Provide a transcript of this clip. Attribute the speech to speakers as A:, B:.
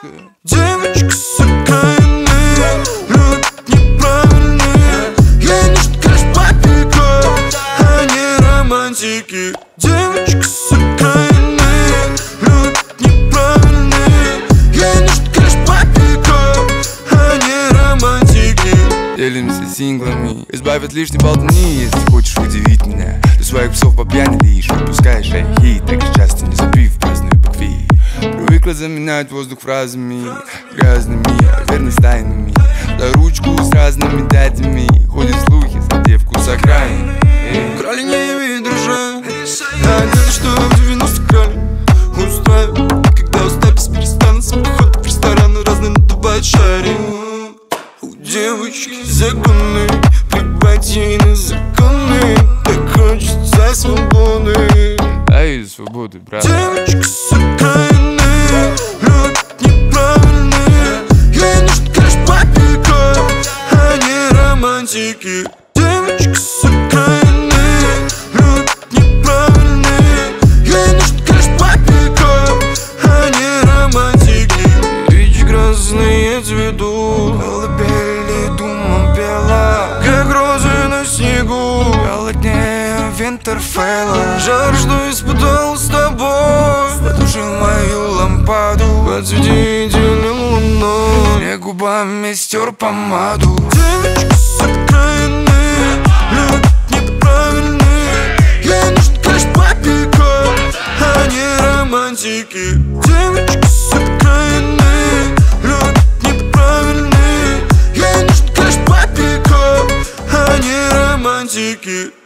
A: девочка. Девочка с окраины, любит неправильные. Ей нужен краш папика, а не романтики. Девочка с окраины, любит неправильные. Ей нужен краш папика, а не романтики.
B: Делимся синглами, избавь от лишней болтовни. Если хочешь удивить меня, ты своих псов по пьяни лишь выпускаешь хит, так и часто не забив праздную букви. Привыкла заменять воздух фразами грязными, верность тайнами. За ручку с разными дядями ходят слухи за девку с окраины.
A: Крали не дрожа, а где-то что в 90-х крали. Устраиваю, когда устать перестанут походы в рестораны разные надувают шари. У девочки законы, плевать ей на законы. Так хочется свободы.
B: Ай, свободы, брат.
A: Девочка с окраины, любит неправильные. Ей нужен краш папика, а не романтики. Девочка с окраины, любит неправильные. Ей нужен краш папика, а не романтики. Речь грозные цветут, колыбели думом пела, как розы на снегу. Холоднее Винтерфелла, жар, что испытал с тобой. Потушил мою лампаду, подсвети идеальным луной. Не губами стер помаду. Девочка с окраины, любит неправильные. Ей нужен краш папика, а не романтики. Девочка с окраины, любит неправильные. Ей нужен краш папика, а не романтики.